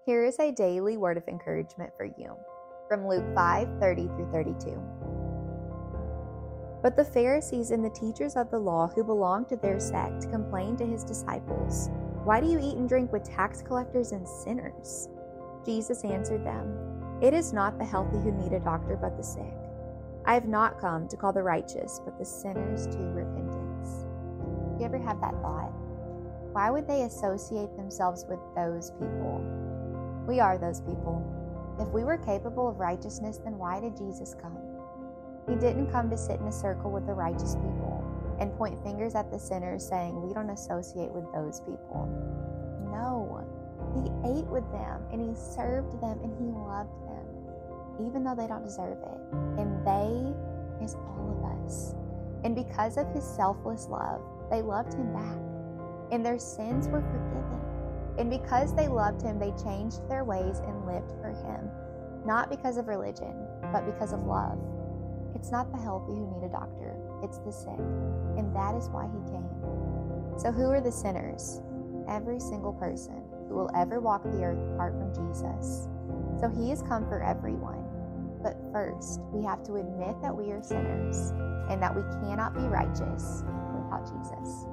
Here is a daily word of encouragement for you from Luke 5:30 through 32. But the Pharisees and the teachers of the law who belonged to their sect complained to his disciples, "Why do you eat and drink with tax collectors and sinners?" Jesus answered them, "It is not the healthy who need a doctor, but the sick. I have not come to call the righteous, but the sinners to repentance." Do you ever have that thought? Why would they associate themselves with those people? We are those people. If we were capable of righteousness, then why did Jesus come? He didn't come to sit in a circle with the righteous people and point fingers at the sinners saying, "We don't associate with those people." No, he ate with them and he served them and he loved them, even though they don't deserve it. And they is all of us. And because of his selfless love, they loved him back, and their sins were forgiven. And because they loved him, they changed their ways and lived for him, not because of religion, but because of love. It's not the healthy who need a doctor, it's the sick, and that is why he came. So who are the sinners? Every single person who will ever walk the earth apart from Jesus. So he has come for everyone. But first, we have to admit that we are sinners and that we cannot be righteous without Jesus.